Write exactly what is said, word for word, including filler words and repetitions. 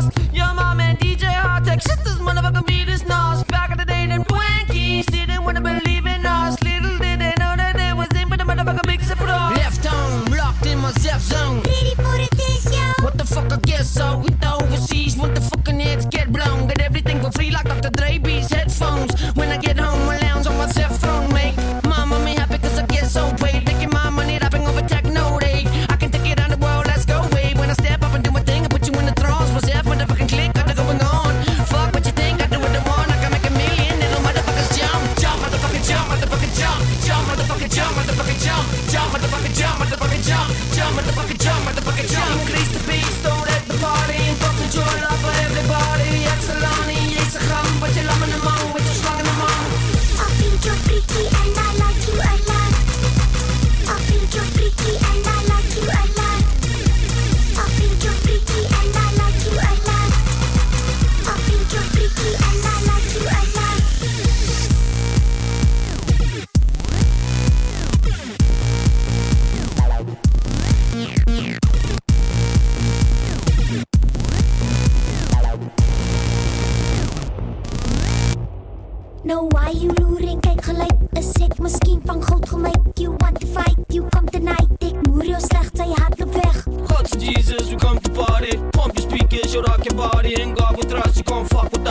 boss. Your mom and D J Hardtech, sisters, motherfucking beat is nos. Back in the day, them Twinkies didn't wanna believe in us. Little did they know that they was in for the motherfucking big surprise. Left home, locked in my zip zone. Ready for the test, yo. What the fuck, I guess so. With the overseas, want the fucking heads get blown. Get everything for free like Doctor Dre beats headphones. When I get home, I lounge on my cell phone, mate. Mama me happy cause I get so paid. Taking my money, rapping over techno rave. I can take it on the world, let's go wave. When I step up and do my thing, I put you in the trance. What's up, motherfucking click, got it going on. Fuck what you think, I do what I want. I can make a million, little motherfuckers jump. Jump, motherfucking jump, motherfucking jump. Jump, motherfucking jump, motherfucking jump. Jump, motherfucking jump, motherfucking jump. Jump, motherfucking jump, motherfucking jump. Increase the beat, don't let the party. And fuck the joy up for everybody. Excelani, yes, I come, but you're loving them all. With your slug in the mouth. I think you're freaky and I like you a lot. I think you're freaky and I like you a lot. I think you're freaky and I like you a lot. I think you're freaky and I like you a lot. Nou why you loering, kyk gelyk. Is ek miskien van goud gemaak? You want to fight, you come tonight. Ek moer jou slecht, sy hardloop weg. God's Jesus, we come to party. Pump your speakers, you rock your body. And God we trust, you can't fuck with